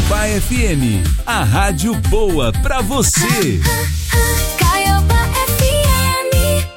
Caiobá FM, a rádio boa pra você. Caiobá FM.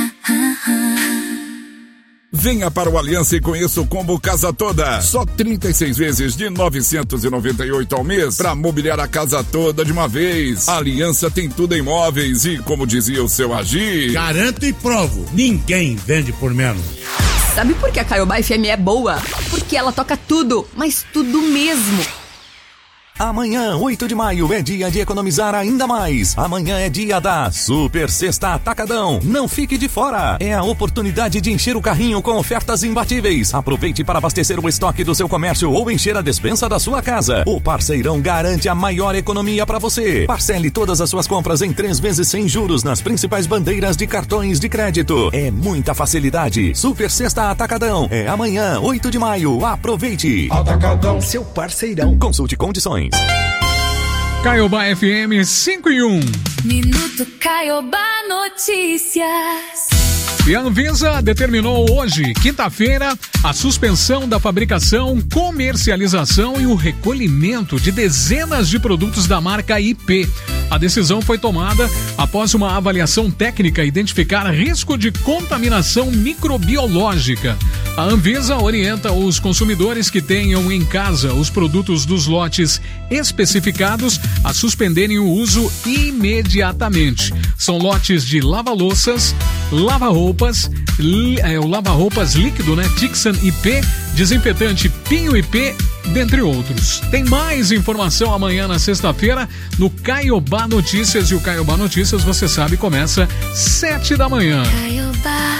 Venha para o Aliança e conheça o combo Casa Toda. Só 36 vezes de 998 ao mês para mobiliar a casa toda de uma vez. A Aliança tem tudo em móveis e, como dizia o seu Agir, garanto e provo, ninguém vende por menos. Sabe por que a Caiobá FM é boa? Porque ela toca tudo, mas tudo mesmo. Amanhã, 8 de maio, é dia de economizar ainda mais. Amanhã é dia da Super Sexta Atacadão. Não fique de fora. É a oportunidade de encher o carrinho com ofertas imbatíveis. Aproveite para abastecer o estoque do seu comércio ou encher a despensa da sua casa. O Parceirão garante a maior economia para você. Parcele todas as suas compras em 3 vezes sem juros nas principais bandeiras de cartões de crédito. É muita facilidade. Super Sexta Atacadão. É amanhã, 8 de maio. Aproveite. Atacadão, seu parceirão. Consulte condições. Caiobá FM 5 e 1. Minuto Caiobá Notícias. E a Anvisa determinou hoje, quinta-feira, a suspensão da fabricação, comercialização e o recolhimento de dezenas de produtos da marca IP. A decisão foi tomada após uma avaliação técnica identificar risco de contaminação microbiológica. A Anvisa orienta os consumidores que tenham em casa os produtos dos lotes especificados a suspenderem o uso imediatamente. São lotes de lava-louças, lava-roupas, o lava-roupas líquido, Tixan IP, desinfetante Pinho IP, dentre outros. Tem mais informação amanhã na sexta-feira no Caiobá Notícias, e o Caiobá Notícias, você sabe, começa 7 da manhã. Caiobá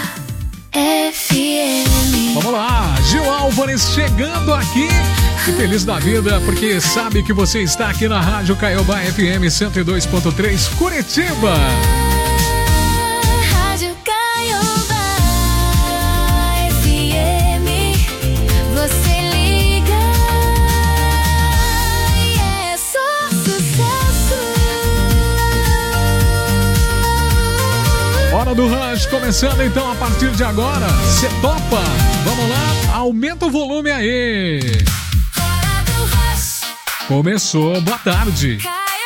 FM. Vamos lá, Gil Álvares chegando aqui, e feliz da vida porque sabe que você está aqui na rádio Caiobá FM 102.3 Curitiba. Hora do Rush, começando então a partir de agora. Cê topa? Vamos lá, aumenta o volume aí. Começou, boa tarde.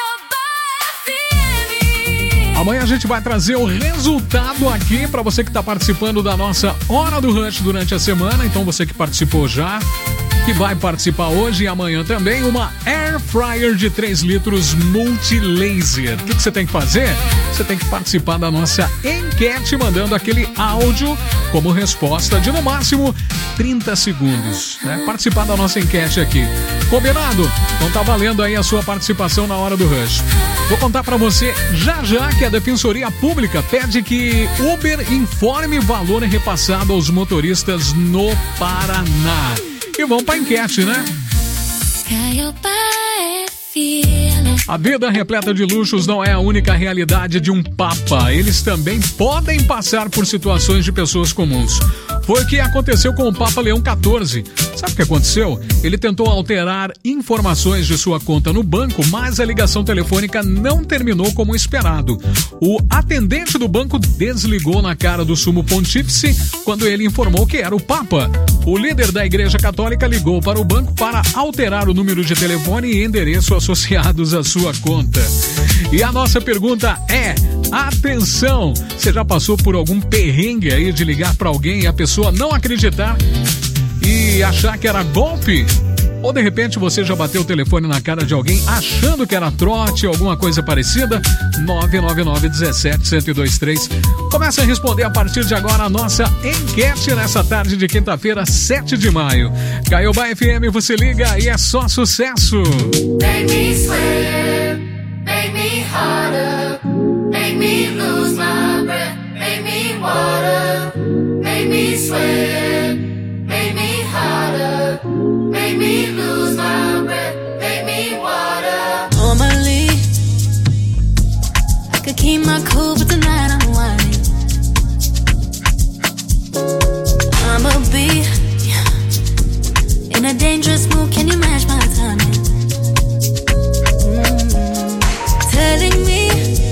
Amanhã a gente vai trazer o resultado aqui para você que está participando da nossa Hora do Rush durante a semana. Então você que participou já, que vai participar hoje e amanhã também, uma Air Fryer de 3 litros multilaser. O que você tem que fazer? Você tem que participar da nossa enquete mandando aquele áudio como resposta de no máximo 30 segundos, Participar da nossa enquete aqui. Combinado? Então tá valendo aí a sua participação na Hora do Rush. Vou contar pra você já que a Defensoria Pública pede que Uber informe valor repassado aos motoristas no Paraná. E vamos pra enquete, A vida repleta de luxos não é a única realidade de um papa. Eles também podem passar por situações de pessoas comuns. Foi o que aconteceu com o Papa Leão XIV. Sabe o que aconteceu? Ele tentou alterar informações de sua conta no banco, mas a ligação telefônica não terminou como esperado. O atendente do banco desligou na cara do sumo pontífice quando ele informou que era o Papa. O líder da Igreja Católica ligou para o banco para alterar o número de telefone e endereço associados à sua conta. E a nossa pergunta é: atenção! Você já passou por algum perrengue aí de ligar para alguém e a pessoa não acreditar e achar que era golpe? Ou de repente você já bateu o telefone na cara de alguém achando que era trote ou alguma coisa parecida? 999-17-1023. Começa a responder a partir de agora a nossa enquete nessa tarde de quinta-feira, 7 de maio. Caiobá FM, você liga e é só sucesso. Make me sweat, make me harder, make me lose my breath, make me water, make me sweat, make me harder, make me lose my breath, make me water. Normally, I could keep my cool, but tonight I'm whining. I'ma be in a dangerous mood, can you match my timing? Telling me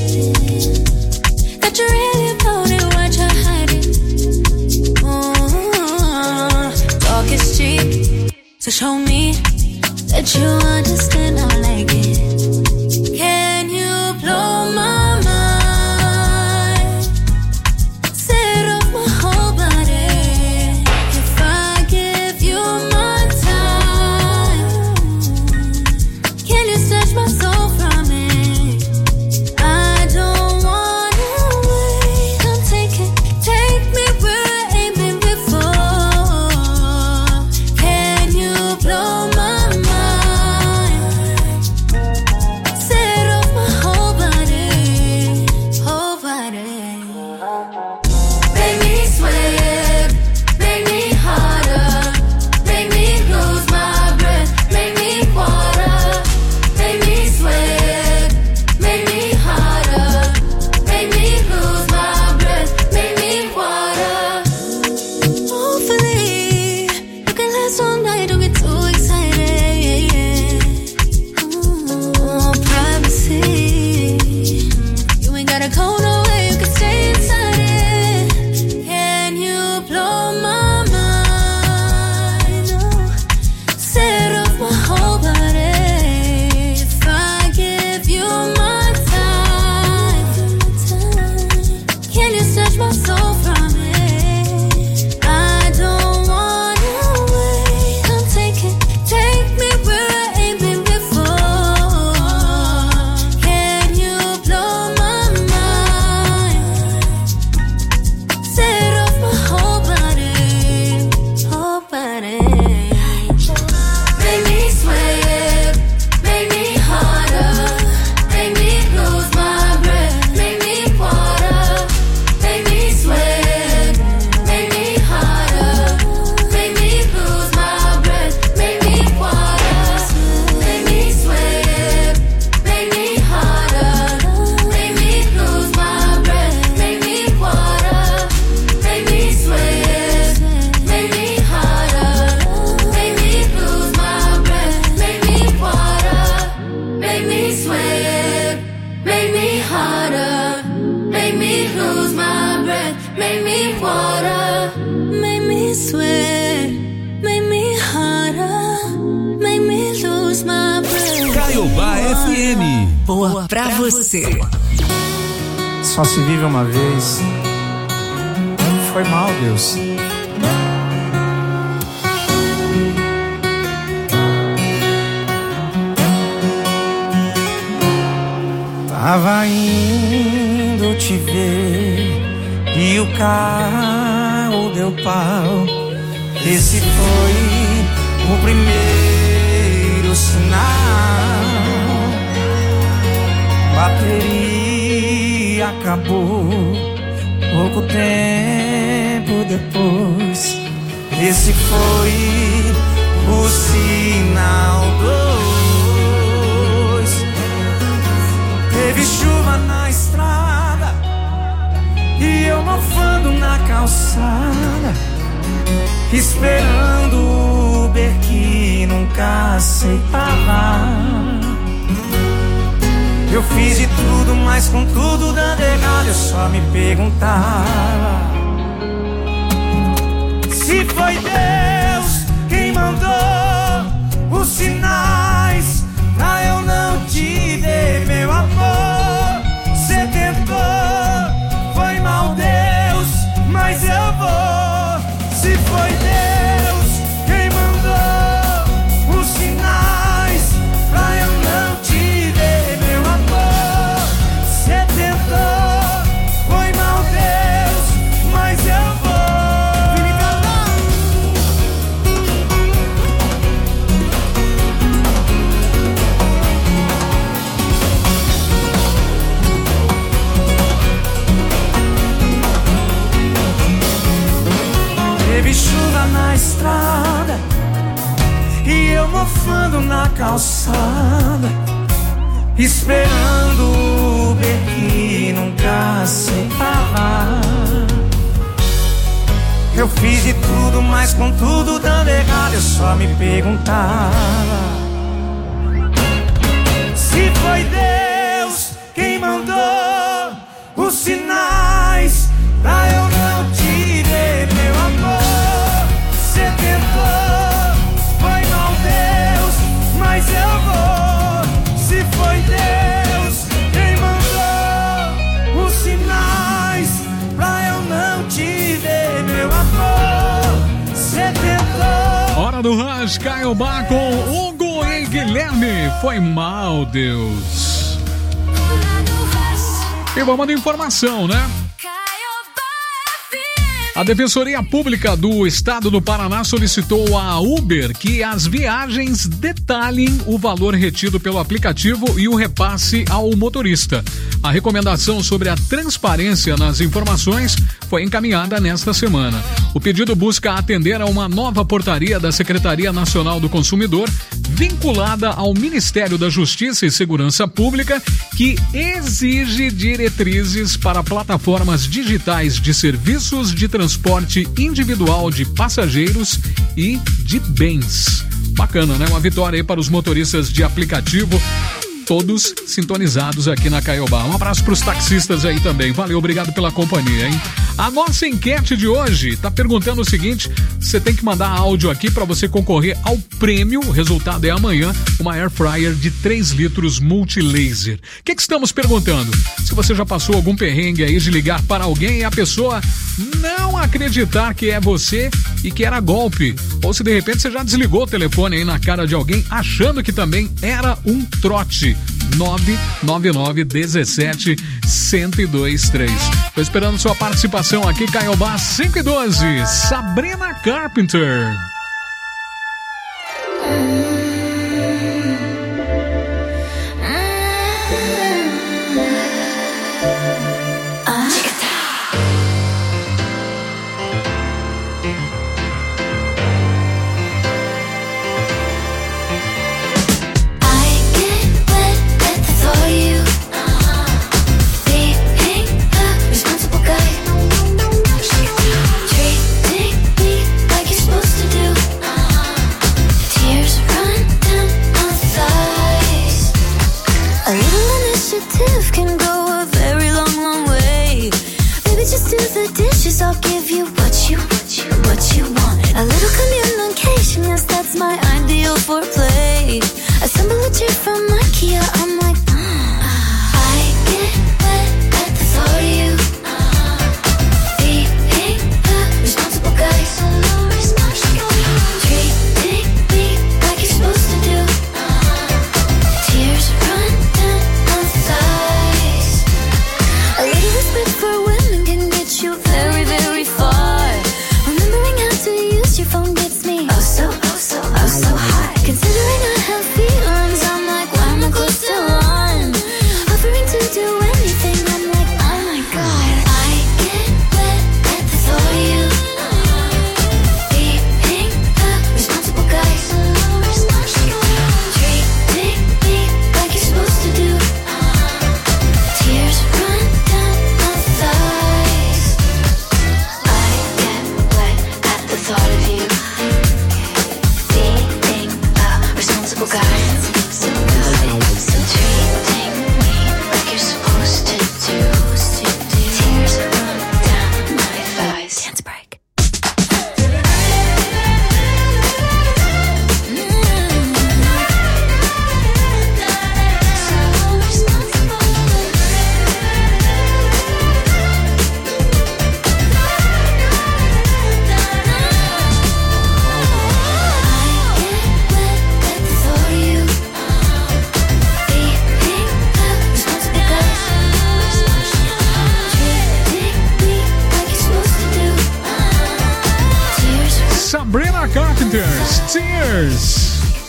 that you really about it, what you're hiding. Talk is cheap, so show me that you understand I like it. Can you blow my mind? Set off my whole body. If I give you my time, can you snatch my soul from me? I don't wanna wait. Come take me where I ain't been before. Can you blow my mind? Set off my whole body, whole body. Make me sweat, make me harder, make me lose my breath, make me water, make me sweat, make me harder, make me lose my breath, make me water. Hopefully, you can last all night, don't get too excited. Privacy, you ain't gotta go nowhere, you can stay inside it. Can you blow my mind? Set off my whole body. If I give you my time, can you snatch my soul from me? I don't wanna wait. Come take me where I ain't been before. Can you blow my mind? Set off my whole body, whole body. Make me sweat, make me harder, make me lose my breath, make me water, make me sweat, make me harder, make me lose my breath, make me water, make me sweat, make me harder, make me lose my breath, make me water, make me sweat, make me harder, make me lose my breath, make me water, make me sweat, make me harder, make me lose my breath, make me water, make me sweat, make me harder, make me lose my breath. Caiobá FM. Boa pra você. Só se vive uma vez. Foi mal, Deus. Tava indo te ver e o carro deu pau. Esse foi o primeiro sinal. Bateria acabou pouco tempo depois. Esse foi o sinal 2. Teve chuva na estrada e eu mofando na calçada, esperando o Uber que nunca aceitava. Eu fiz de tudo, mas com tudo dando errado, eu só me perguntava se foi Deus quem mandou os sinais pra eu não te ver, meu amor. Cê tentou, foi mal, Deus, mas eu vou. Se foi Deus quem mandou os sinais pra eu não te ver, meu amor. Cê tentou, foi mal, Deus, mas eu vou. Teve chuva na estrada e eu mofando na calçada, esperando o Uber que nunca aceitava. Eu fiz de tudo, mas com tudo dando errado, eu só me perguntava se foi Deus quem mandou os sinais pra eu não te ver, meu amor. Cê tentou, foi mal, Deus, Hoje, Caiobá com Hugo e Guilherme. Foi mal, Deus. E vamos de informação, né? A Defensoria Pública do Estado do Paraná solicitou à Uber que as viagens detalhem o valor retido pelo aplicativo e o repasse ao motorista. A recomendação sobre a transparência nas informações foi encaminhada nesta semana. O pedido busca atender a uma nova portaria da Secretaria Nacional do Consumidor, vinculada ao Ministério da Justiça e Segurança Pública, que exige diretrizes para plataformas digitais de serviços de transporte individual de passageiros e de bens. Bacana, né? Uma vitória aí para os motoristas de aplicativo, todos sintonizados aqui na Caiobá. Um abraço para os taxistas aí também. Valeu, obrigado pela companhia, hein? A nossa enquete de hoje está perguntando o seguinte: você tem que mandar áudio aqui para você concorrer ao prêmio. O resultado é amanhã, uma Air Fryer de 3 litros multilaser. O que estamos perguntando? Se você já passou algum perrengue aí de ligar para alguém e a pessoa não acreditar que é você e que era golpe. Ou se de repente você já desligou o telefone aí na cara de alguém achando que também era um trote. 999-17-1023. Tô esperando sua participação aqui, Caiobá 512. Sabrina Carpenter. I'll give you what you want. A little communication, yes, that's my ideal foreplay. Assemble a chair from IKEA, I'm like, I get wet at the thought of you. Being the responsible guy, so responsible. Treating me like you're supposed to do. Tears run down my thighs. A little respect for women can get you very, very far. Remembering how to use your phone gets me oh so high. Considering I have feelings, I'm like, why am I close to one? Offering to do anything, I'm like, oh my god. I get wet at the thought of you. Being the responsible guy, so responsible. Treating me like you're supposed to do. Tears run down my thighs. I get wet at the thought of you. Being a responsible guy. Treating me like you're supposed to do. Tears run down my thighs. Dance break. Sabrina Carpenter, Tears.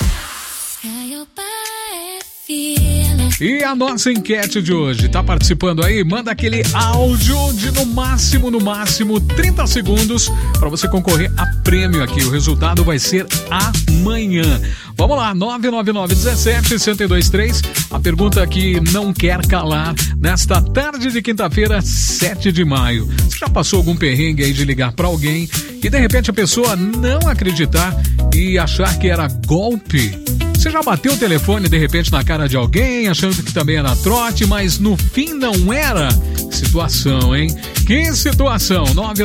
E a nossa enquete de hoje, tá participando aí? Manda aquele áudio de no máximo 30 segundos para você concorrer a prêmio aqui. O resultado vai ser amanhã. Vamos lá, 999-17-1023. A pergunta que não quer calar nesta tarde de quinta-feira, 7 de maio. Você já passou algum perrengue aí de ligar para alguém e de repente a pessoa não acreditar e achar que era golpe? Você já bateu o telefone de repente na cara de alguém, achando que também era trote, mas no fim não era? Situação, hein? Que situação!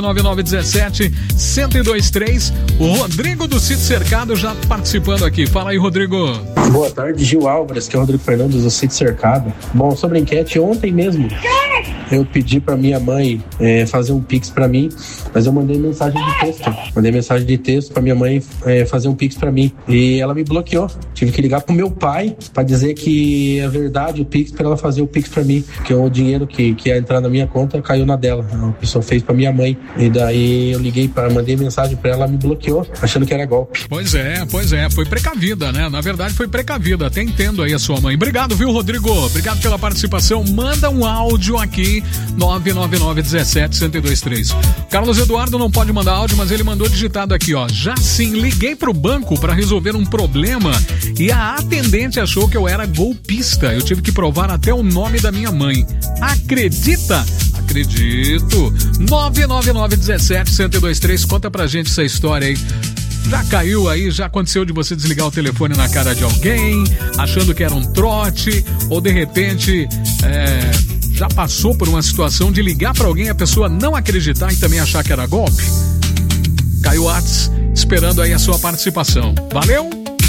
999-17-1023. O Rodrigo do Sítio Cercado já participando aqui. Fala aí, Rodrigo. Boa tarde, Gil Álvares, que é o Rodrigo Fernandes do Sítio Cercado. Bom, sobre a enquete, ontem mesmo Eu pedi pra minha mãe fazer um Pix pra mim, mas eu mandei mensagem de texto. Mandei mensagem de texto pra minha mãe fazer um Pix pra mim. E ela me bloqueou. Tive que ligar pro meu pai pra dizer que é verdade o Pix, pra ela fazer o Pix pra mim. Que o dinheiro que ia entrar na minha conta caiu na dela. A pessoa fez pra minha mãe. E daí eu mandei mensagem pra ela, me bloqueou, achando que era golpe. Pois é. Foi precavida, né? Na verdade foi precavida. Até entendo aí a sua mãe. Obrigado, viu, Rodrigo? Obrigado pela participação. Manda um áudio aqui, 999-17-1023. Carlos Eduardo não pode mandar áudio, mas ele mandou digitado aqui, ó. Já sim, liguei pro banco para resolver um problema e a atendente achou que eu era golpista. Eu tive que provar até o nome da minha mãe. Acredita? Acredito. 999-17-1023. Conta pra gente essa história aí. Já caiu aí, já aconteceu de você desligar o telefone na cara de alguém, achando que era um trote, ou de repente já passou por uma situação de ligar pra alguém e a pessoa não acreditar e também achar que era golpe? Caiu o WhatsApp, esperando aí a sua participação. Valeu?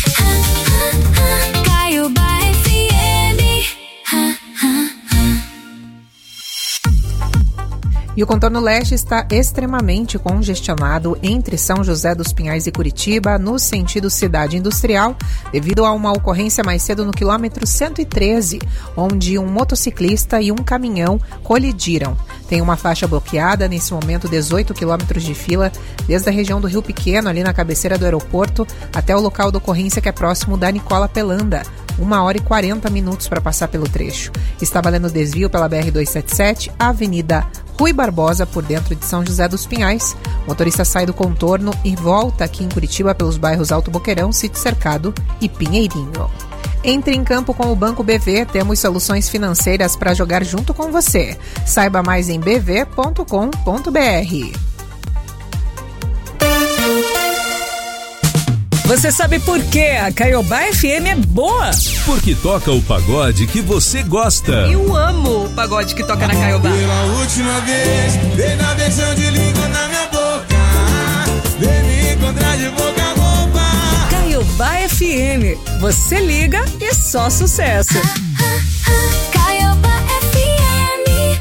E o contorno leste está extremamente congestionado entre São José dos Pinhais e Curitiba, no sentido cidade industrial, devido a uma ocorrência mais cedo no quilômetro 113, onde um motociclista e um caminhão colidiram. Tem uma faixa bloqueada, nesse momento 18 quilômetros de fila, desde a região do Rio Pequeno, ali na cabeceira do aeroporto, até o local da ocorrência que é próximo da Nicola Pelanda. 1h40 para passar pelo trecho. Está valendo desvio pela BR-277, Avenida Rui Barbosa, por dentro de São José dos Pinhais. O motorista sai do contorno e volta aqui em Curitiba pelos bairros Alto Boqueirão, Sítio Cercado e Pinheirinho. Entre em campo com o Banco BV, temos soluções financeiras para jogar junto com você. Saiba mais em bv.com.br. Você sabe por que a Caiobá FM é boa? Porque toca o pagode que você gosta. Eu amo o pagode que toca na Caiobá. Pela última vez, vem na versão de língua na minha boca. Vem me encontrar de boca a boca. Caiobá FM. Você liga e só sucesso. Caiobá FM.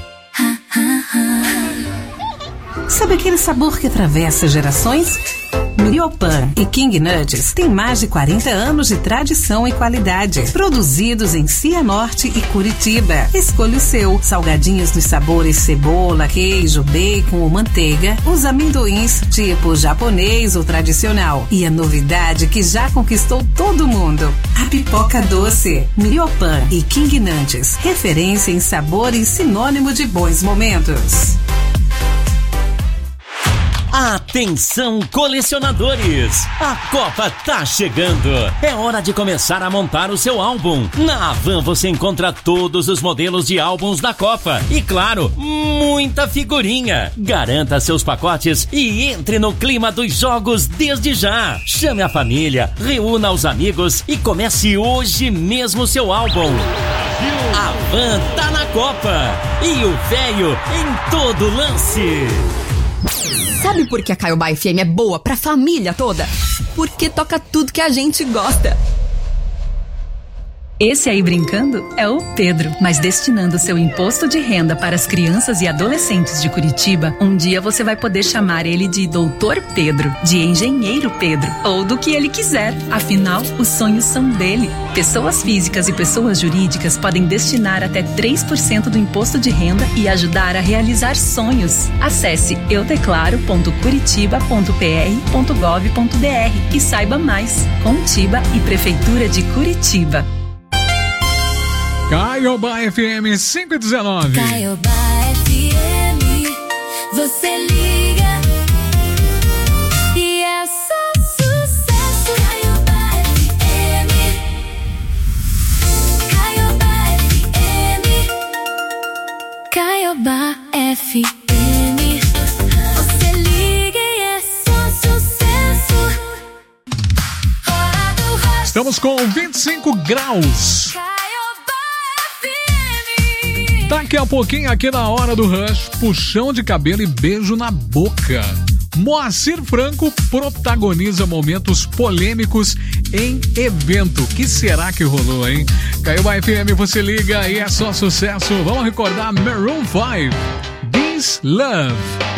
Sabe aquele sabor que atravessa gerações? Mriopan e King Nuts têm mais de 40 anos de tradição e qualidade. Produzidos em Cianorte e Curitiba. Escolha o seu. Salgadinhos dos sabores cebola, queijo, bacon ou manteiga. Os amendoins, tipo japonês ou tradicional. E a novidade que já conquistou todo mundo. A pipoca doce. Mriopan e King Nuts. Referência em sabor e sinônimo de bons momentos. Atenção, colecionadores! A Copa tá chegando! É hora de começar a montar o seu álbum. Na Havan você encontra todos os modelos de álbuns da Copa. E claro, muita figurinha. Garanta seus pacotes e entre no clima dos jogos desde já. Chame a família, reúna os amigos e comece hoje mesmo seu álbum. A Havan tá na Copa! E o véio em todo lance! Sabe por que a Caiobá FM é boa pra família toda? Porque toca tudo que a gente gosta. Esse aí brincando é o Pedro, mas destinando seu imposto de renda para as crianças e adolescentes de Curitiba, um dia você vai poder chamar ele de Doutor Pedro, de Engenheiro Pedro, ou do que ele quiser. Afinal, os sonhos são dele. Pessoas físicas e pessoas jurídicas podem destinar até 3% do imposto de renda e ajudar a realizar sonhos. Acesse eudeclaro.curitiba.pr.gov.br e saiba mais. Contiba e Prefeitura de Curitiba. Caiobá FM 519. Caiobá FM, você liga e é só sucesso. Caiobá FM, Caiobá FM, Caiobá FM, você liga e é só sucesso. Hora do Rush. Estamos com 25 graus. Daqui a pouquinho aqui na Hora do Rush, puxão de cabelo e beijo na boca. Moacir Franco protagoniza momentos polêmicos em evento. Que será que rolou, hein? Caiobá FM, você liga e é só sucesso. Vamos recordar Maroon 5, This Love.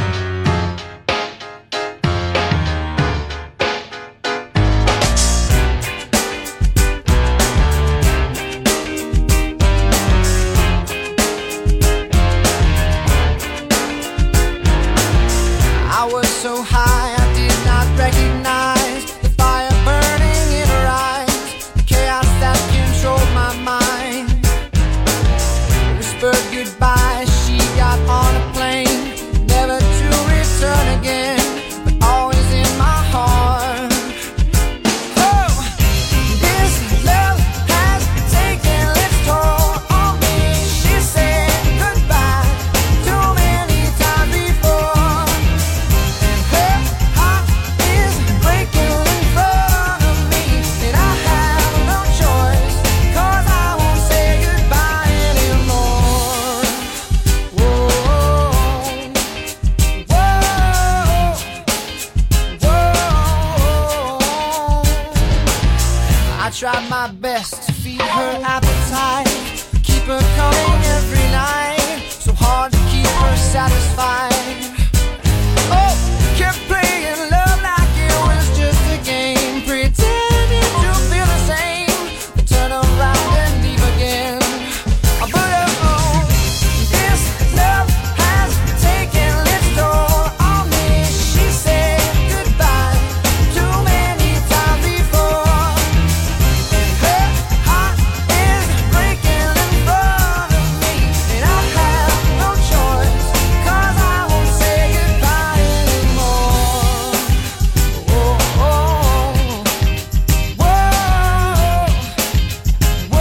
Goodbye, she got on a plane, never to return again. tried my best to feed her appetite, keep her coming every night, so hard to keep her satisfied. Oh, kept playing love like it was just a game, pretending to feel the same, but turn around and leave again. But oh, this love has taken its toll on me. She said goodbye too many times before, and her heart is breaking in front of me, and I have no choice, 'cause I won't say goodbye anymore. Whoa, whoa, whoa,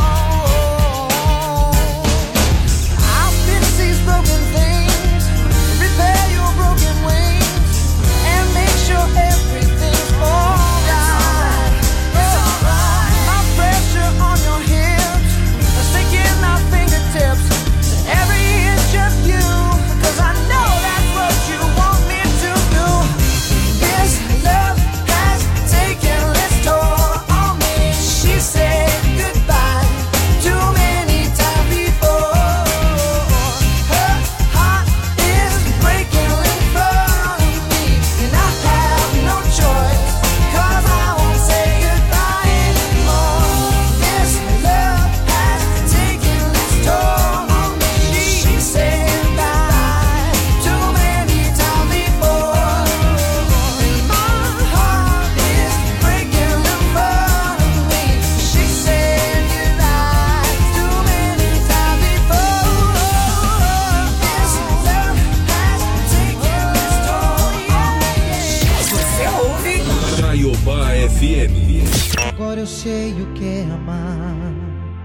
whoa. I'll fix these broken things, repair your broken wings, and make sure everything's alright. My pressure on your hips, sticking my fingertips to every inch of you, 'cause I know that's what you want me to do. This love has taken its toll on me. She said goodbye too many times before. Her heart is breaking in front of me, and I have no choice, 'cause I won't say goodbye anymore. This love has taken its toll on me. She said goodbye too many times before, and my heart is breaking in front of me. She said goodbye too many times before. This love has taken its toll, yeah. Você ouve? Caiobá FM. Agora eu sei o que é amar.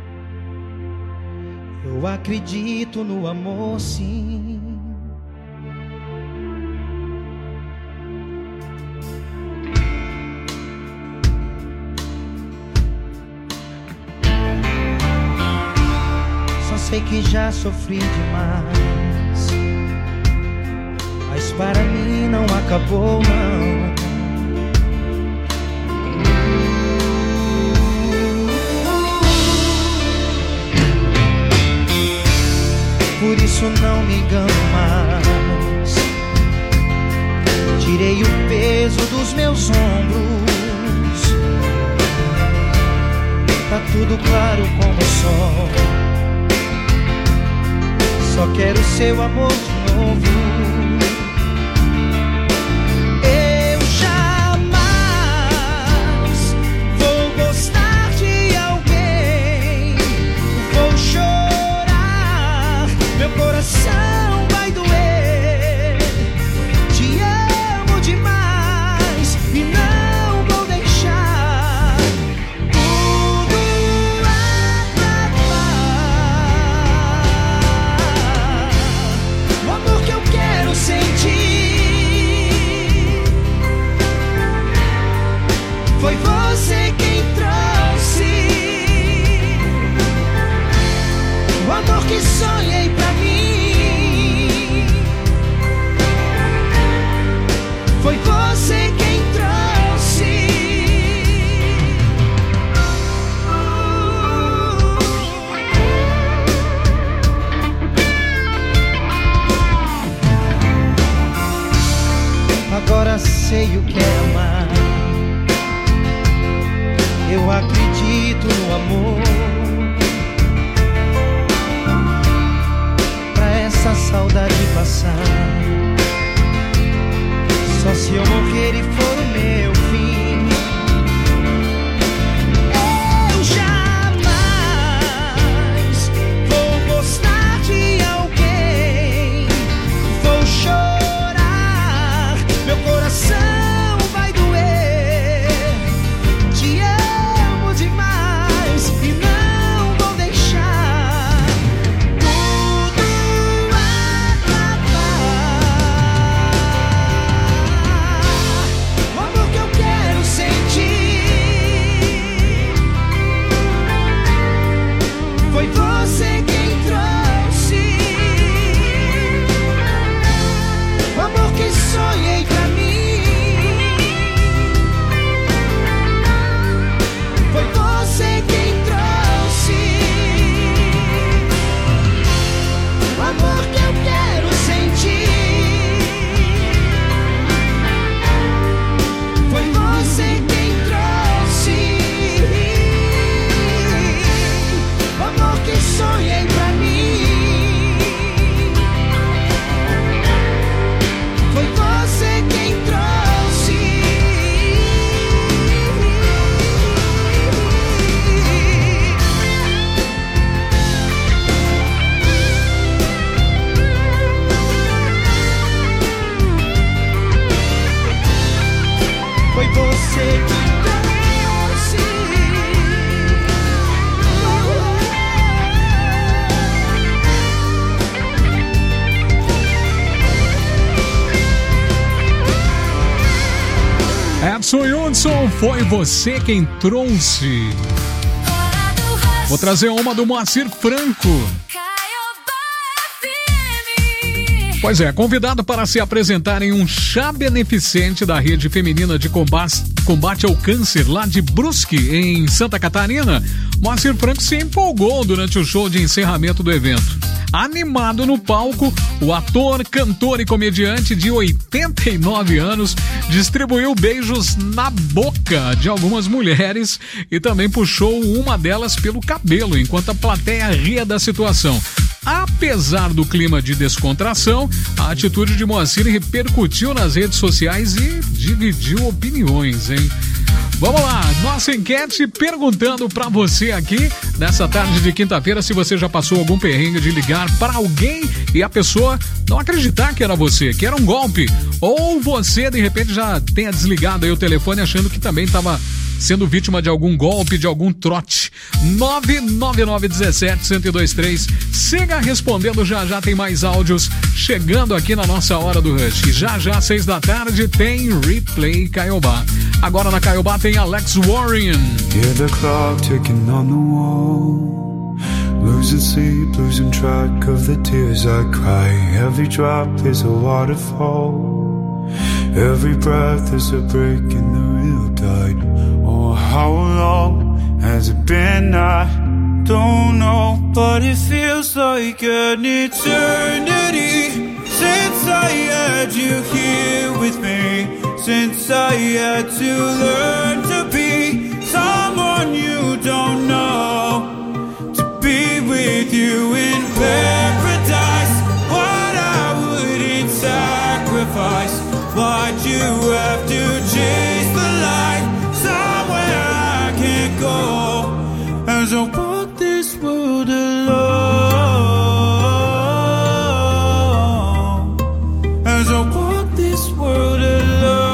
Eu acredito no amor, sim. Só sei que já sofri demais, mas para mim não acabou, não. Por isso não me engano mais. Tirei o peso dos meus ombros. Tá tudo claro como o sol. Só quero seu amor de novo. Eu jamais vou gostar de alguém. Vou chorar, meu coração vai doer. Te amo demais e não vou deixar tudo acabar. O amor que eu quero acredito no amor. Pra essa saudade passar, só se eu morrer e for o meu fim. Eu jamais vou gostar de alguém. Vou chorar, meu coração vai doer. Te amo demais e não vou deixar tudo acabar. O amor que eu quero sentir foi você quem trouxe. O amor que sonhei pra mim foi você quem trouxe. O amor que eu quero sentir foi você quem trouxe. O amor que sonhei pra mim foi você quem trouxe. Foi você que trouxe. Edson Hudson, foi você quem trouxe. Vou trazer uma do Moacir Franco. Pois é, convidado para se apresentar em um chá beneficente da Rede Feminina de Combate ao Câncer, lá de Brusque, em Santa Catarina, Moacir Franco se empolgou durante o show de encerramento do evento. Animado no palco, o ator, cantor e comediante de 89 anos distribuiu beijos na boca de algumas mulheres e também puxou uma delas pelo cabelo, enquanto a plateia ria da situação. Apesar do clima de descontração, a atitude de Moacir repercutiu nas redes sociais e dividiu opiniões, hein? Vamos lá, nossa enquete perguntando pra você aqui, nessa tarde de quinta-feira, se você já passou algum perrengue de ligar para alguém e a pessoa não acreditar que era você, que era um golpe. Ou você, de repente, já tenha desligado aí o telefone achando que também estava sendo vítima de algum golpe, de algum trote. 99917-1023. Siga respondendo, já tem mais áudios chegando aqui na nossa Hora do Rush. Já, 6 da tarde, tem Replay Caiobá. Agora na Caiobá tem Alex Warren. Hear the clock ticking on the wall. Losing sleep, losing track of the tears I cry. Every drop is a waterfall. Every breath is a break in the real tide. Oh, how long has it been? I don't know, but it feels like an eternity since I had you here with me. Since I had to learn to be someone you don't know, to be with you in paradise. What I wouldn't sacrifice. Why'd you have to chase the light somewhere I can't go? As I walk this world alone, as I walk this world alone.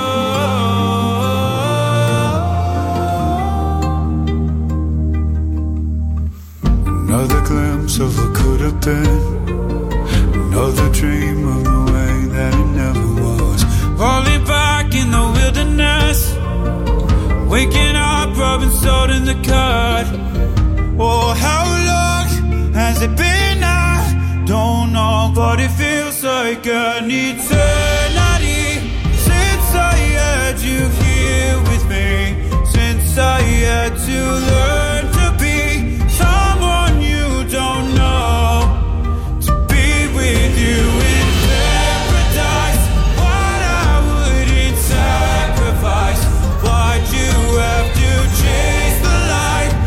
Another glimpse of what could have been, another dream of the way that it never was. Falling back in the wilderness, waking up, rubbing salt in the cut. Oh, how long has it been? I don't know, but it feels like an eternity since I had you here with me. Since I had to learn to be someone you don't know, to be with you in paradise. What I wouldn't sacrifice. Why'd you have to chase the light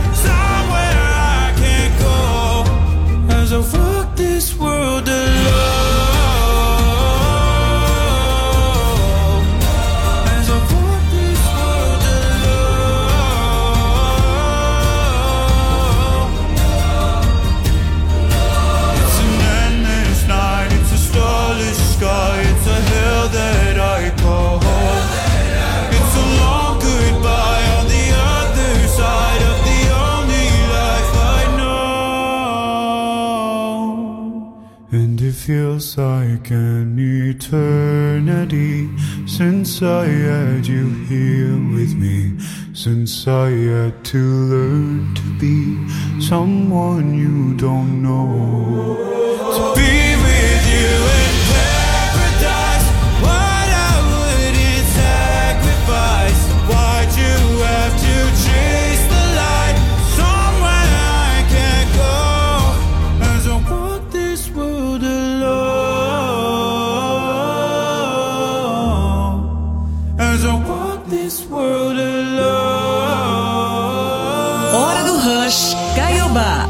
feels like an eternity since I had you here with me, since I had to learn to be someone you don't know. To be with you in paradise, what I wouldn't sacrifice. Why'd you have to chase the light somewhere I can't go? As I walk this world alone, as I walk this world alone. Hora do Rush, Caiobá.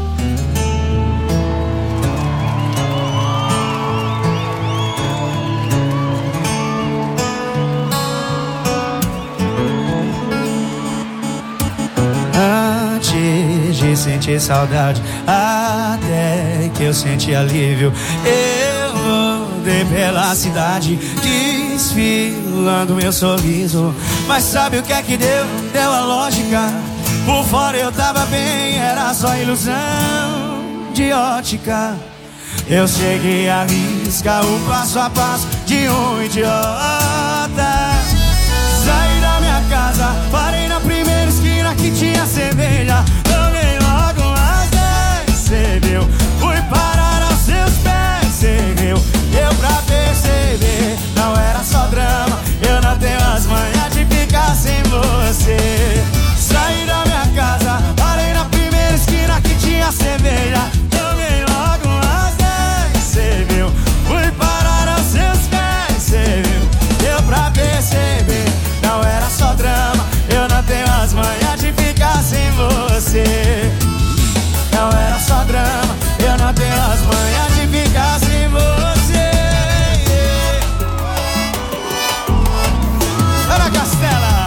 Antes de sentir saudade, até que eu senti alívio, eu andei pela cidade, desfilando meu sorriso. Mas sabe o que é que deu? Deu a lógica. Por fora eu tava bem, era só ilusão de ótica. Eu cheguei a riscar o passo a passo de um idiota. Saí da minha casa, parei na primeira esquina que tinha cerveja. Tomei logo umas 10, cê viu? Fui parar aos seus pés, cê viu? Deu pra perceber, não era só drama. Eu não tenho as manhas de ficar sem você. Saí da minha casa, parei na primeira esquina que tinha cerveja. Tomei logo umas 10, cê viu? Fui parar aos seus pés, cê viu? Deu pra perceber, não era só drama. Eu não tenho as manhas de ficar sem você. Não era só drama, eu não tenho as manhas de ficar sem você. Ana Castela.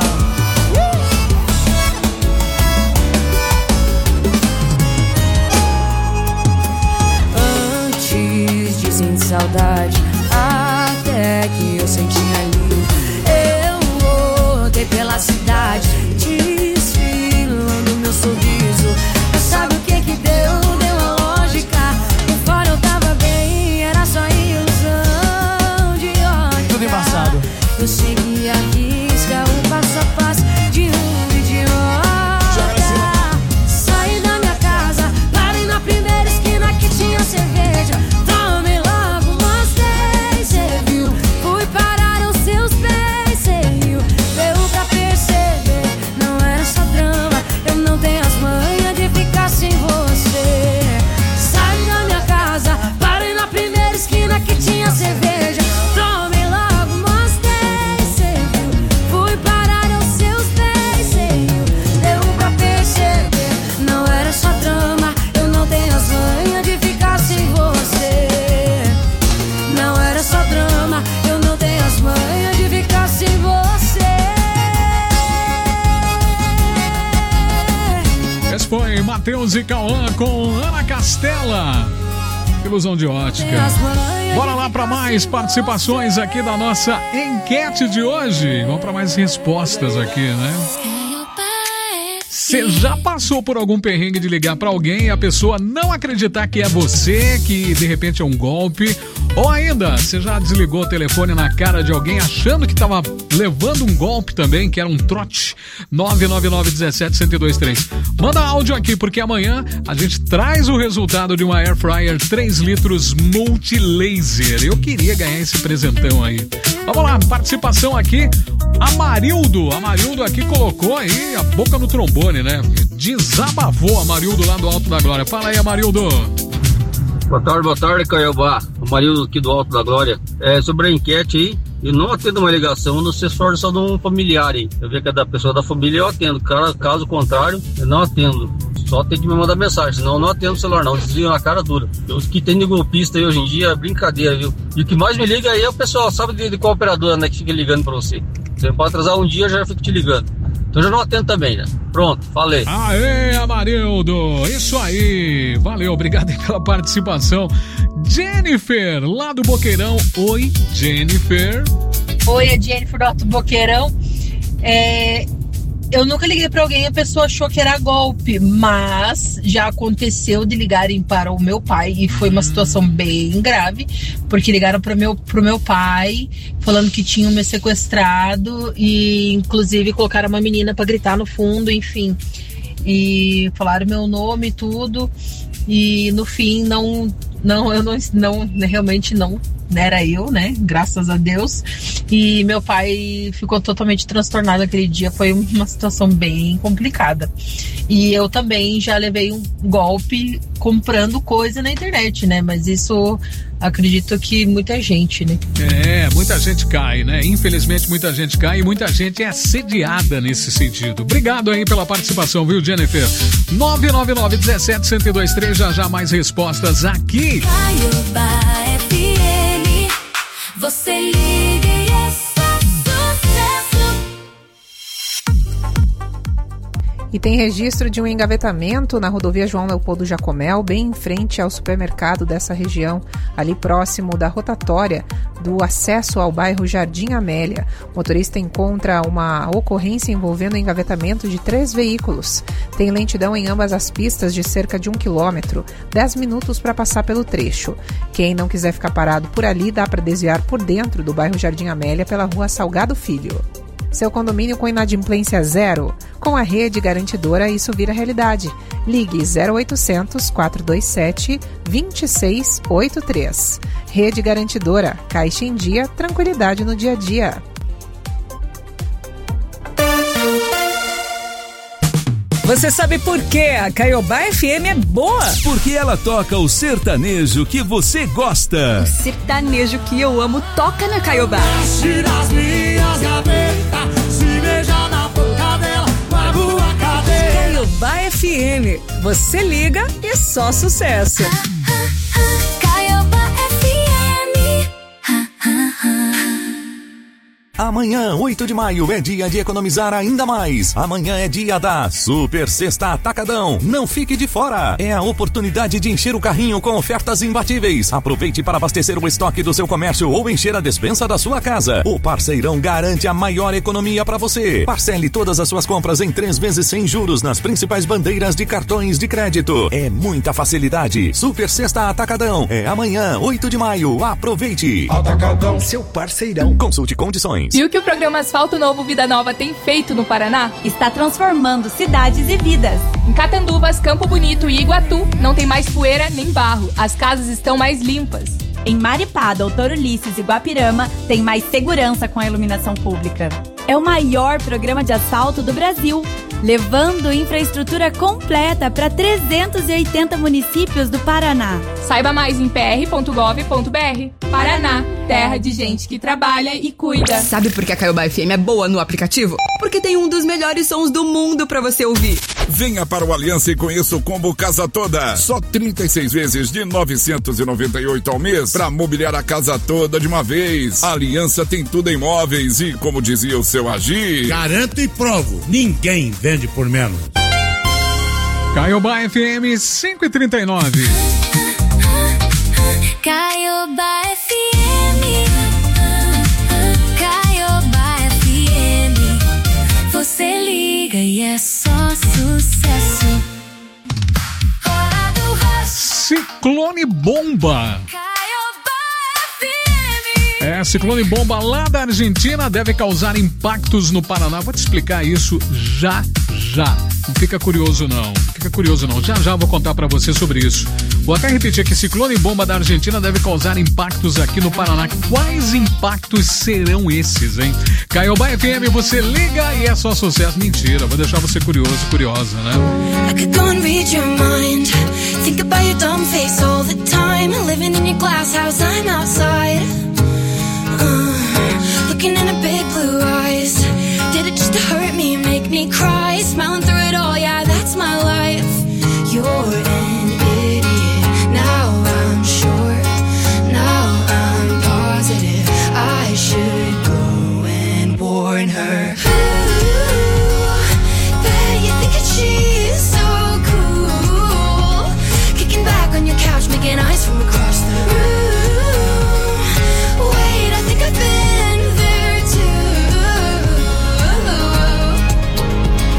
Antes de sentir saudade, até que eu senti alívio, eu rodei pela cidade, desfilando meu sorriso. Mas sabe o que que deu? Deu a lógica. Por fora eu tava bem, era só ilusão de ótica. Tudo embaçado. Eu segui a risca, o passo a passo de um idiota. Saí da minha casa, parei na primeira esquina que tinha cerveja. Tomei logo umas 10, cê viu? Fui parar aos seus pés, cê riu? Deu pra perceber, não era só drama. Eu não tenho as manhas de ficar sem você. Saí da minha casa, parei na primeira esquina que tinha cerveja. Tomei logo umas 10, cê viu? Fui parar aos seus pés, cê riu? Deu pra perceber, não era só drama. Eu não tenho as manhas de ficar sem você. Não era só drama, eu não tenho as manhas de ficar sem você. Esse foi Matheus e Cauã com Ana Castela. Ilusão de ótica. Bora lá para mais participações aqui da nossa enquete de hoje. Vamos para mais respostas aqui, né? Você já passou por algum perrengue de ligar pra alguém e a pessoa não acreditar que é você, que de repente é um golpe? Ou ainda, você já desligou o telefone na cara de alguém achando que tava levando um golpe também, que era um trote? 999-17-1023. Manda áudio aqui, porque amanhã a gente traz o resultado de uma Air Fryer 3 litros Multilaser. Eu queria ganhar esse presentão aí. Vamos lá, participação aqui. Amarildo aqui colocou aí a boca no trombone, né? Desabafou Amarildo lá do Alto da Glória. Fala aí, Amarildo. Boa tarde, Caiobá. Amarildo aqui do Alto da Glória. Sobre a enquete aí, eu não atendo uma ligação, não se for só de um familiar aí. Eu vejo que é da pessoa da família, eu atendo. Caso contrário, eu não atendo. Só tem que me mandar mensagem, senão eu não atendo o celular não. Desligam na cara dura. Os que tem de golpista aí hoje em dia é brincadeira, viu? E o que mais me liga aí é o pessoal, sabe de qual operadora, né, que fica ligando pra você. Você pode atrasar um dia, eu já fico te ligando. Então já não atendo também, né? Pronto, falei. Aê, Amarildo, isso aí. Valeu, obrigado pela participação. Jennifer, lá do Boqueirão. Oi, Jennifer. Oi, é Jennifer do Alto Boqueirão. Eu nunca liguei pra alguém e a pessoa achou que era golpe, mas já aconteceu de ligarem para o meu pai e foi uma situação bem grave, porque ligaram pro meu pai falando que tinham me sequestrado e inclusive colocaram uma menina pra gritar no fundo, enfim. E falaram meu nome e tudo, e no fim eu realmente não era eu, né? Graças a Deus. E meu pai ficou totalmente transtornado aquele dia. Foi uma situação bem complicada. E eu também já levei um golpe comprando coisa na internet, né? Mas isso acredito que muita gente, né? Muita gente cai, né? Infelizmente muita gente cai e muita gente é assediada nesse sentido. Obrigado aí pela participação, viu, Jennifer? 999-17-1023, já mais respostas aqui. Caiobá FM, você liga e é só sucesso. E tem registro de um engavetamento na rodovia João Leopoldo Jacomel, bem em frente ao supermercado dessa região, ali próximo da rotatória do acesso ao bairro Jardim Amélia. O motorista encontra uma ocorrência envolvendo o engavetamento de 3 veículos. Tem lentidão em ambas as pistas de cerca de 1 quilômetro, 10 minutos para passar pelo trecho. Quem não quiser ficar parado por ali, dá para desviar por dentro do bairro Jardim Amélia pela rua Salgado Filho. Seu condomínio com inadimplência zero? Com a Rede Garantidora, isso vira realidade. Ligue 0800 427 2683. Rede Garantidora. Caixa em dia, tranquilidade no dia a dia. Você sabe por que a Caiobá FM é boa? Porque ela toca o sertanejo que você gosta. O sertanejo que eu amo toca na Caiobá. Mexe nas minhas gavetas, se beija na boca dela, pago a cadeia. Caiobá FM, você liga e só sucesso. Caiobá FM. Amanhã, 8 de maio, é dia de economizar ainda mais. Amanhã é dia da Super Sexta Atacadão. Não fique de fora. É a oportunidade de encher o carrinho com ofertas imbatíveis. Aproveite para abastecer o estoque do seu comércio ou encher a despensa da sua casa. O Parceirão garante a maior economia para você. Parcele todas as suas compras em 3 vezes sem juros nas principais bandeiras de cartões de crédito. É muita facilidade. Super Sexta Atacadão. É amanhã, 8 de maio. Aproveite. Atacadão, seu parceirão. Consulte condições. E o que o programa Asfalto Novo Vida Nova tem feito no Paraná? Está transformando cidades e vidas. Em Catanduvas, Campo Bonito e Iguatu, não tem mais poeira nem barro. As casas estão mais limpas. Em Maripá, Doutor Ulisses e Guapirama, tem mais segurança com a iluminação pública. É o maior programa de asfalto do Brasil, levando infraestrutura completa para 380 municípios do Paraná. Saiba mais em pr.gov.br. Paraná, terra de gente que trabalha e cuida. Sabe por que a Caiobá FM é boa no aplicativo? Porque tem um dos melhores sons do mundo pra você ouvir. Venha para o Aliança e conheça o combo Casa Toda. Só 36 vezes de 998 ao mês para mobiliar a casa toda de uma vez. A Aliança tem tudo em móveis e, como dizia o seu Agir, garanto e provo, ninguém vende por menos. Caiobá FM 5h39. Caiobá FM. Caiobá FM. Você liga e é só sucesso. Hora do rush. Ciclone Bomba. Ciclone Bomba lá da Argentina deve causar impactos no Paraná. Vou te explicar isso já. Não fica curioso não. Já vou contar pra você sobre isso. Vou até repetir aqui, Ciclone Bomba da Argentina deve causar impactos aqui no Paraná. Quais impactos serão esses, hein? Caiobá FM, você liga e é só sucesso. Mentira, vou deixar você curiosa, né? I could go and read your mind. Think about your dumb face all the time. Living in your glass house, I'm outside. Looking in her big blue eyes. Did it just to hurt me, make me cry? Smiling through it all, yeah, that's my life. You're an idiot. Now I'm sure. Now I'm positive. I should go and warn her. Ooh, bet you think that she's so cool. Kicking back on your couch, making eyes from across the room. Wait, I think I've been there too.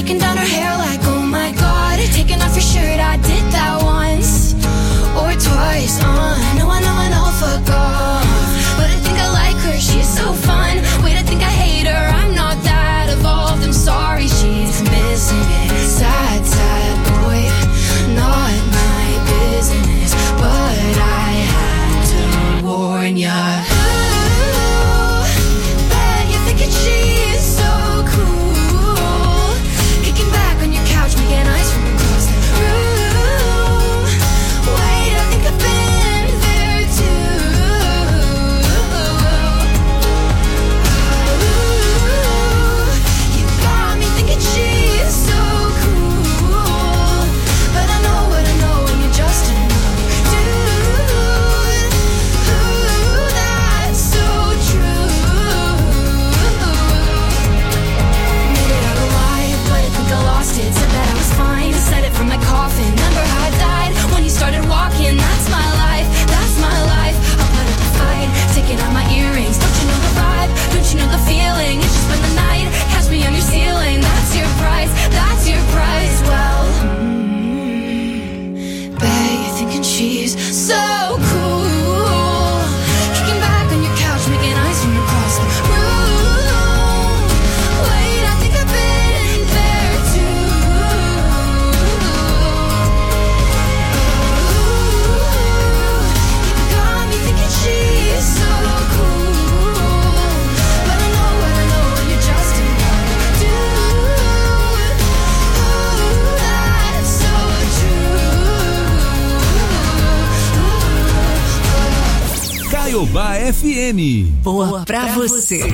taking down her hair like, oh my god. Taking off your shirt, I did that once or twice. I know, fuck off. But I think I like her, she's so fun. Wait, I think I hate her, I'm not that evolved. I'm sorry, she's missing it. Sad, sad boy, not my business. But I had to warn ya. Ooh, bet you're thinking she's so cool. Kicking back on your couch, making eyes from across the room. Wait, I think I've been there too. Ooh, you got me thinking she's so cool. But I know what I know, and you're just another dude. Ooh, that's so true. Admitted I lied, but I think I lost it. Said that I was fine, said it from my coffin. Remember how I died when you started walking? That's my life, that's my life. I'll put up a fight, taking out my earrings. Don't you know the vibe? Don't you know the feeling? It's just spend the night, catch me on your ceiling. That's your price, that's your price. Well, bet you're thinking she's so cool. Kicking back on your couch, making eyes from across the room. Wait, I think I've been there too. You got me thinking she's so cool. But I know what I know, and you're just another dude. Ooh, that's so true. Caiobá FM. Boa pra você.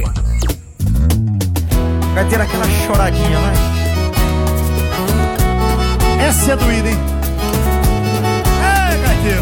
Vai ter aquela choradinha, vai. Essa é doída, hein? Ei, gaiteiro.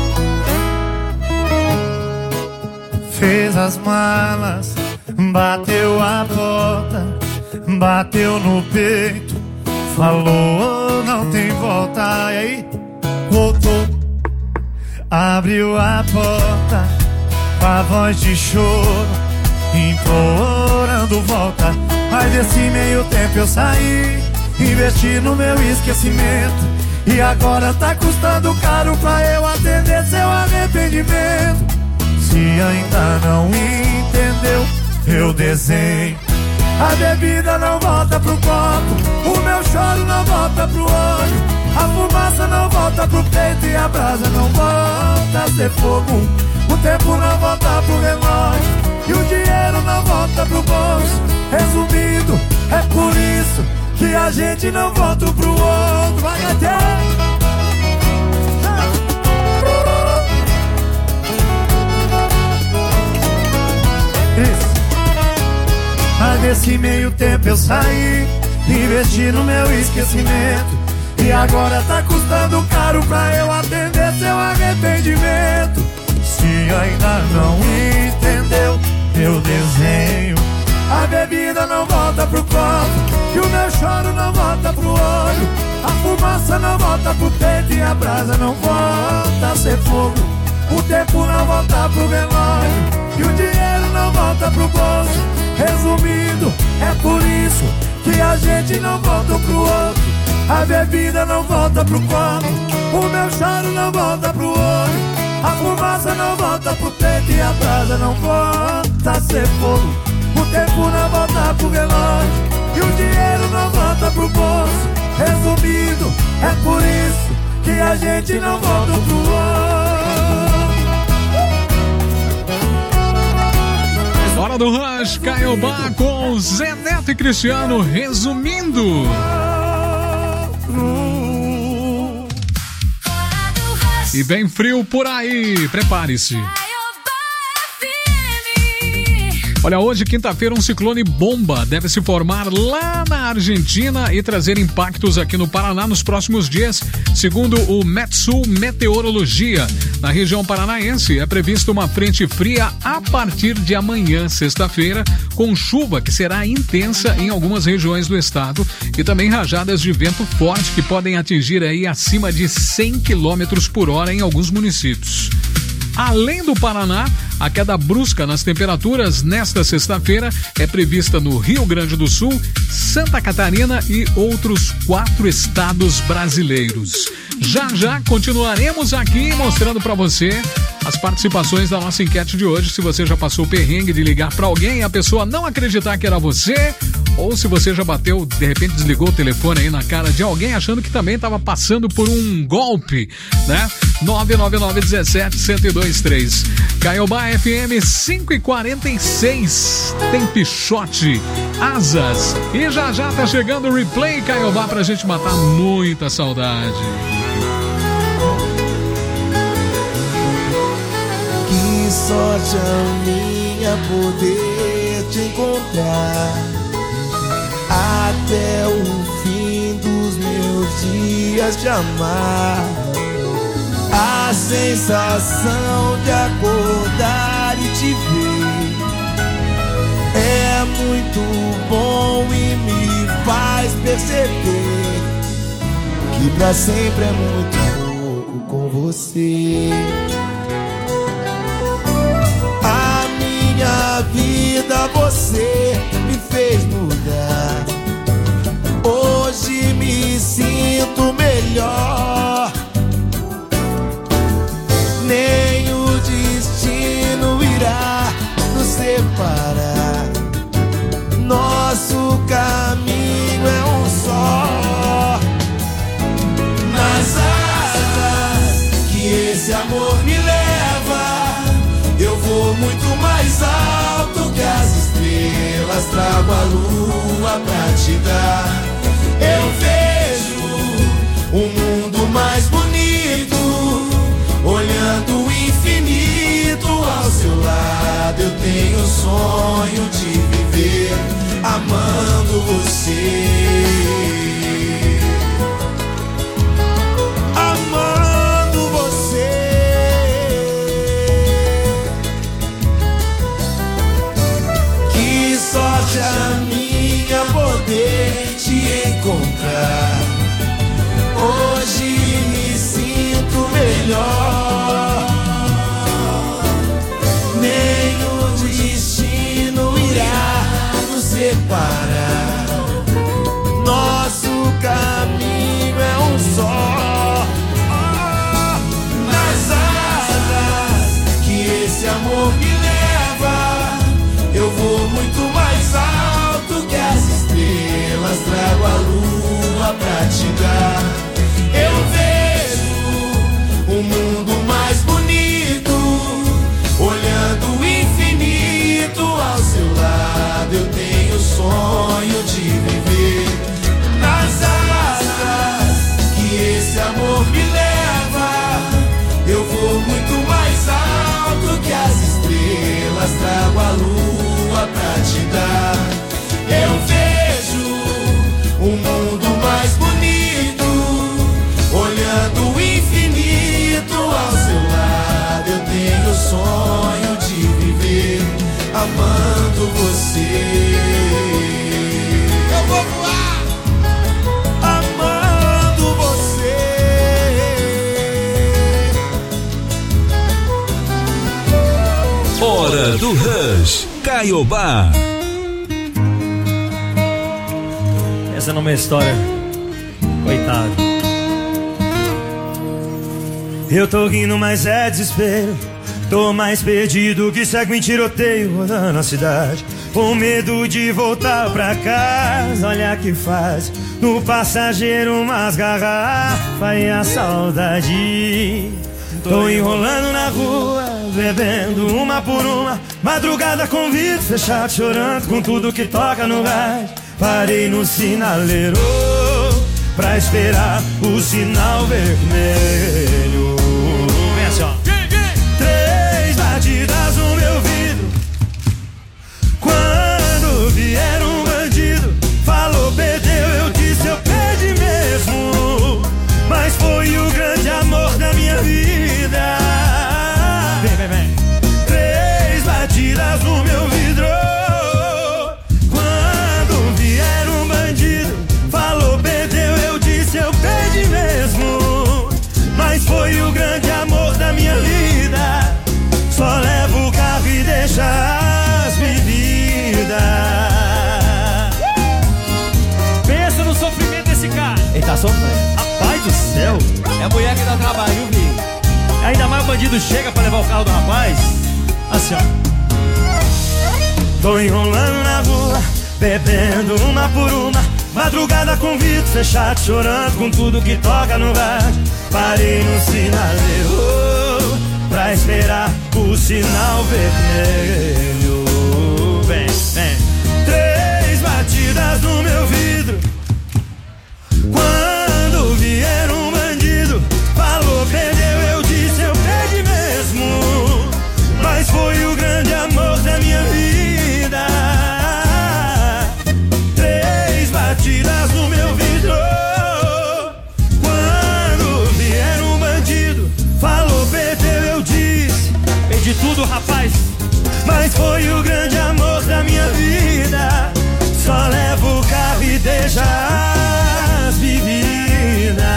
Fez as malas, bateu a porta, bateu no peito, falou não tem volta. E aí, voltou, abriu a porta, com a voz de choro, implorando volta. Mas desse meio tempo eu saí, investi no meu esquecimento, e agora tá custando caro pra eu atender seu arrependimento. Se ainda não entendeu, eu desenho. A bebida não volta pro copo, o meu choro não volta pro olho, a fumaça não volta pro peito e a brasa não volta a ser fogo. O tempo não volta pro relógio e o dinheiro não volta pro bolso. Resumindo, é por isso que a gente não volta pro outro. Vai, isso. Mas nesse meio tempo eu saí, investi no meu esquecimento, e agora tá custando caro pra eu atender seu arrependimento. Se ainda não entendeu, eu desenho. A bebida não volta pro copo, e o meu choro não volta pro olho, a fumaça não volta pro peito e a brasa não volta a ser fogo. O tempo não volta pro relógio e o dinheiro não volta pro bolso. Resumindo, é por isso que a gente não volta pro outro. A bebida não volta pro copo, o meu choro não volta pro olho, a fumaça não volta pro peito e a brasa não volta a ser fogo. O tempo não volta pro relógio e o dinheiro não volta pro bolso. Resumindo, é por isso que a gente não volta pro outro. Hora do Rush, Caiobá com Zé Neto e Cristiano, resumindo. E bem frio por aí, prepare-se. Olha, hoje, quinta-feira, um ciclone bomba deve se formar lá na Argentina e trazer impactos aqui no Paraná nos próximos dias, segundo o Metsul Meteorologia. Na região paranaense é prevista uma frente fria a partir de amanhã, sexta-feira, com chuva que será intensa em algumas regiões do estado e também rajadas de vento forte que podem atingir aí acima de 100 km por hora em alguns municípios. Além do Paraná, A queda brusca nas temperaturas nesta sexta-feira é prevista no Rio Grande do Sul, Santa Catarina e outros 4 estados brasileiros. Já já continuaremos aqui mostrando para você as participações da nossa enquete de hoje. Se você já passou o perrengue de ligar para alguém e a pessoa não acreditar que era você, ou se você já bateu, de repente desligou o telefone aí na cara de alguém achando que também estava passando por um golpe, né? 999-17-1023. Caiobá FM 5h46. Tem Pichote, Asas. E já já tá chegando o replay Caiobá pra gente matar muita saudade. Que sorte a minha poder te encontrar até o fim dos meus dias de amar. A sensação de acordar e te ver é muito bom e me faz perceber que pra sempre é muito pouco com você. A minha vida você me fez mudar. Hoje me sinto melhor. Nem o destino irá nos separar. Nosso caminho é um só. Nas asas que esse amor me leva, eu vou muito mais alto que as estrelas. Trago a lua pra te dar. Eu vejo um mundo mais bonito, olhando o infinito ao seu lado. Eu tenho o sonho de viver amando você. Amando você. Que sorte a minha poder te encontrar. Hoje me sinto melhor. Nenhum destino irá nos separar. Nosso caminho é um só. Nas asas que esse amor me leva, eu vou muito mais alto que as estrelas. Trago a lua pra te dar. Eu vejo um mundo mais bonito, olhando o infinito ao seu lado. Eu tenho o sonho de viver nas asas que esse amor me leva. Eu vou muito mais alto que as estrelas. Trago a lua pra te dar. Eu vejo um mundo mais bonito, olhando o infinito ao seu lado. Eu tenho o sonho de viver amando você. Eu vou voar amando você. Hora do Rush, Caiobá. Essa não é uma história, coitado. Eu tô rindo, mas é desespero. Tô mais perdido que segue em tiroteio rodando a cidade, com medo de voltar pra casa. Olha que faz no passageiro umas garrafas e a saudade. Tô enrolando na rua, bebendo uma por uma. Madrugada com vidro fechado, chorando com tudo que toca no rádio. Parei no sinaleiro pra esperar o sinal vermelho. Vem assim, ó. 3 batidas no meu vidro. Quando vier um bandido, falou perdeu, eu disse eu perdi mesmo. Mas foi o grande amor da minha vida. Vem, vem, vem. 3 batidas no meu vidro. Quando vier um bandido, falou perdeu, eu disse eu perdi mesmo. Mas foi Ele tá sofrendo. Rapaz do céu. É a mulher que dá trabalho, viu, filho? Ainda mais o bandido chega pra levar o carro do rapaz. Assim, ó. Tô enrolando na rua, bebendo uma por uma. Madrugada com vidro fechado, chorando com tudo que toca no rádio. Parei no sinaleiro pra esperar o sinal vermelho. Vem, vem. 3 batidas no meu vidro. Quando vier um bandido, falou, perdeu, eu disse, eu perdi mesmo. Mas foi o grande amor da minha vida. 3 batidas no meu vidro. Quando vier um bandido, falou, perdeu, eu disse, perdi tudo, rapaz. Mas foi o grande amor da minha vida. Só levo o carro e deixa as bebidas.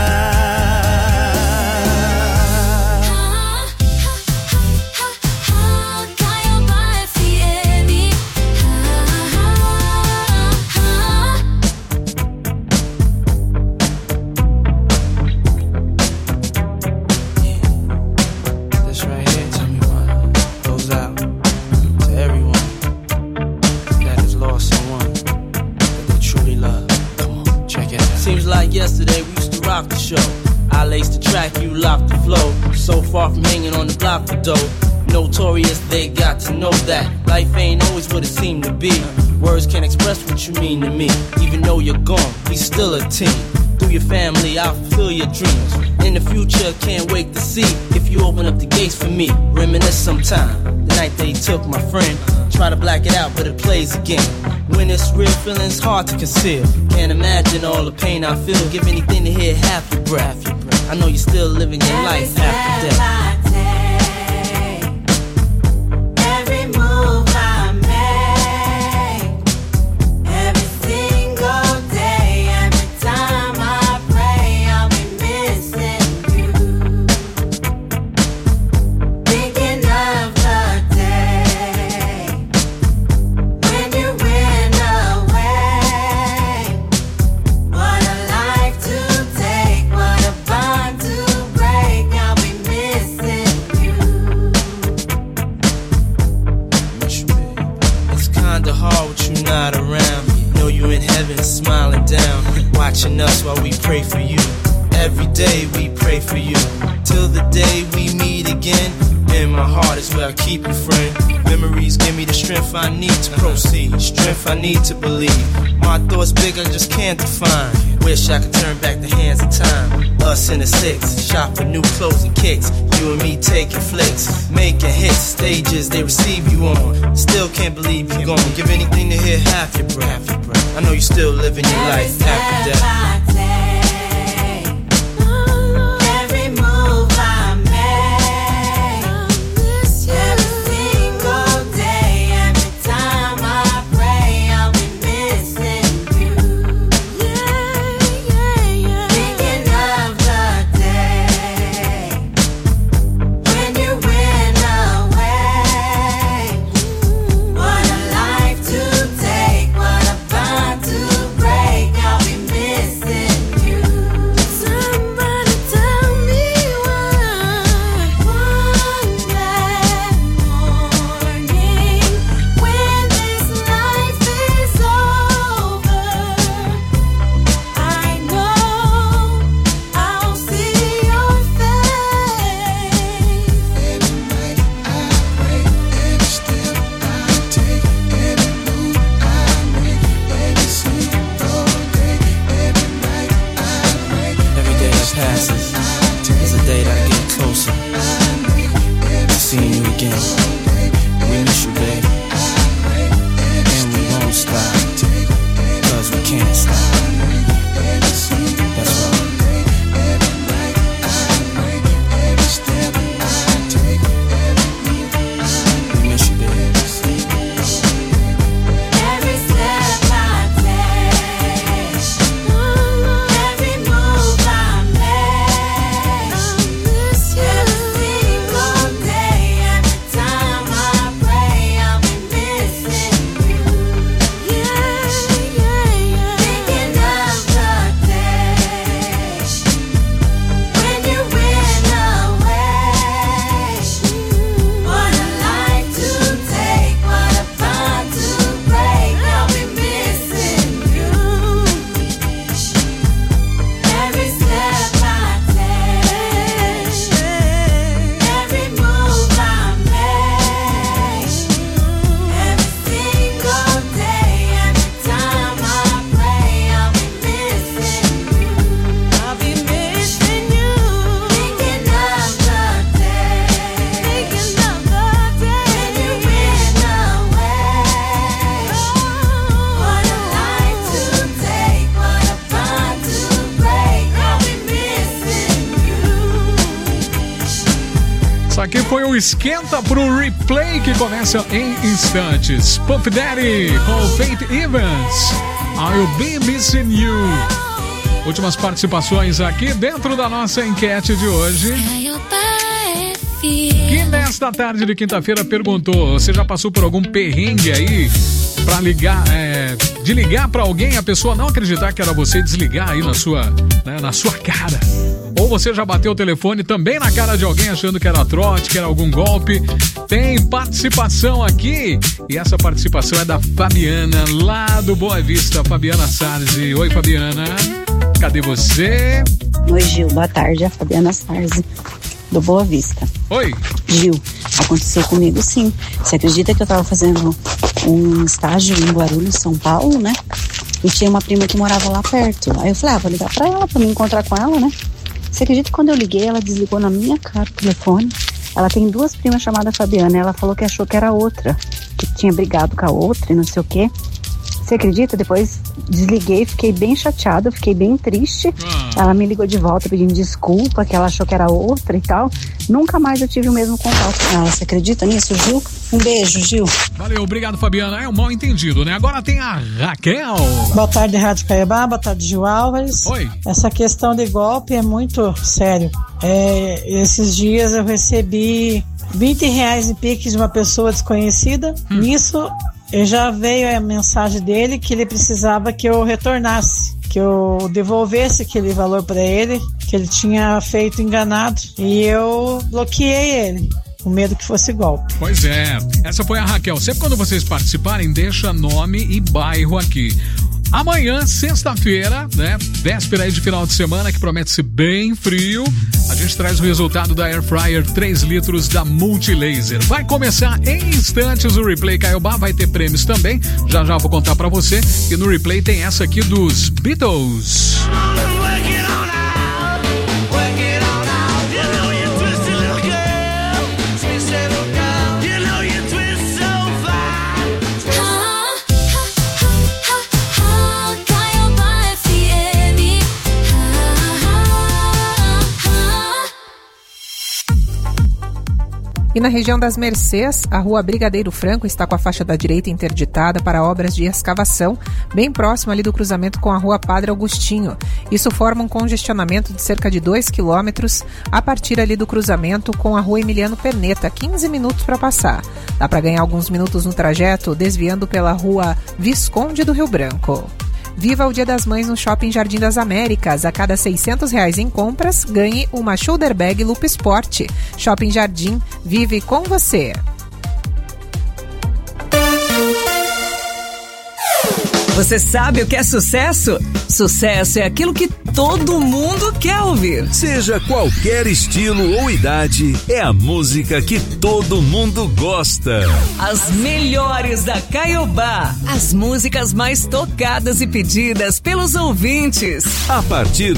Yesterday we used to rock the show. I laced the track, you locked the flow. So far from hanging on the block for dough. Notorious, they got to know that life ain't always what it seemed to be. Words can't express what you mean to me. Even though you're gone, we still a team. Through your family, I'll fulfill your dreams. In the future, can't wait to see if you open up the gates for me. Reminisce sometime, the night they took my friend. Try to black it out, but it plays again. When it's real, feeling's hard to conceal. Can't imagine all the pain I feel. Give anything to hear half your breath. I know you're still living your life after death. Every move I make, every single day, every time I pray, I'll be missing you. Thinking of the day when you went away. What a life to take, what a bond to break. I'll be missing you. It's kinda hard with you not around. Know you in heaven smiling down, watching us while we pray for you. Every day we pray for you, till the day we meet again. In my heart is where I keep you, friend. Memories give me the strength I need to proceed, strength I need to believe. My thoughts big, I just can't define. Wish I could turn back the hands of time. Us in the 6, shop for new clothes and kicks. You and me taking flicks, making hits, stages they receive you on. Still can't believe you're gone. Give anything to hear half your breath. I know you're still living your life after death. Every move I make, every single day, every time I pray, I'll be missing you. Thinking of the day when you went away. What a life to take, what a bond to break. I'll be missing you. Somebody tell me why. One that morning when this life is over, I know I'll see your face. Every night I pray, every step I take, every move I make, every single day, every night I pray. Every day that passes is a day that I get closer to seeing you again. We miss you, babe, and we won't stop, cause we can't stop. That's right. We miss you, babe. Every step I take, every move I make, every single day, every time foi o esquenta pro replay que começa em instantes. Puff Daddy com Faith Evans, I'll Be Missing You. Últimas participações aqui dentro da nossa enquete de hoje. Que nesta tarde de quinta-feira perguntou: você já passou por algum perrengue aí pra ligar, de ligar pra alguém, a pessoa não acreditar que era você, desligar aí na sua cara? Ou você já bateu o telefone também na cara de alguém achando que era trote, que era algum golpe? Tem participação aqui, e essa participação é da Fabiana, lá do Boa Vista. Fabiana Sarzi. Oi, Fabiana, cadê você? Oi, Gil, boa tarde, a Fabiana Sarzi, do Boa Vista. Oi. Gil, aconteceu comigo sim. Você acredita que eu tava fazendo um estágio em Guarulhos, São Paulo, né? E tinha uma prima que morava lá perto. Aí eu falei, vou ligar pra ela, pra me encontrar com ela, né? Você acredita que quando eu liguei, ela desligou na minha cara o telefone? Ela tem 2 primas chamadas Fabiana, e ela falou que achou que era outra, que tinha brigado com a outra e não sei o quê. Você acredita? Depois desliguei, fiquei bem chateada, fiquei bem triste. Ela me ligou de volta pedindo desculpa, que ela achou que era outra e tal. Nunca mais eu tive o mesmo contato com ela. Você acredita nisso, Gil? Um beijo, Gil. Valeu, obrigado, Fabiana. É um mal entendido, né? Agora tem a Raquel. Boa tarde, Rádio Caiobá. Boa tarde, Gil Álvares. Oi. Essa questão de golpe é muito sério. Esses dias eu recebi R$20 em Pix de uma pessoa desconhecida. Nisso, já veio a mensagem dele que ele precisava que eu retornasse, que eu devolvesse aquele valor para ele, que ele tinha feito enganado, e eu bloqueei ele, com medo que fosse golpe. Pois é, essa foi a Raquel. Sempre quando vocês participarem, deixa nome e bairro aqui. Amanhã, sexta-feira, né? Véspera aí de final de semana, que promete ser bem frio. A gente traz o resultado da Air Fryer 3 litros da Multilaser. Vai começar em instantes o Replay Caiobá, vai ter prêmios também. Já vou contar pra você. E no Replay tem essa aqui dos Beatles. E na região das Mercês, a rua Brigadeiro Franco está com a faixa da direita interditada para obras de escavação, bem próximo ali do cruzamento com a rua Padre Augustinho. Isso forma um congestionamento de cerca de 2 quilômetros a partir ali do cruzamento com a rua Emiliano Perneta, 15 minutos para passar. Dá para ganhar alguns minutos no trajeto desviando pela rua Visconde do Rio Branco. Viva o Dia das Mães no Shopping Jardim das Américas. A cada R$600 em compras, ganhe uma shoulder bag Loop Sport. Shopping Jardim, vive com você. Você sabe o que é sucesso? Sucesso é aquilo que todo mundo quer ouvir. Seja qualquer estilo ou idade, é a música que todo mundo gosta. As melhores da Caiobá. As músicas mais tocadas e pedidas pelos ouvintes. A partir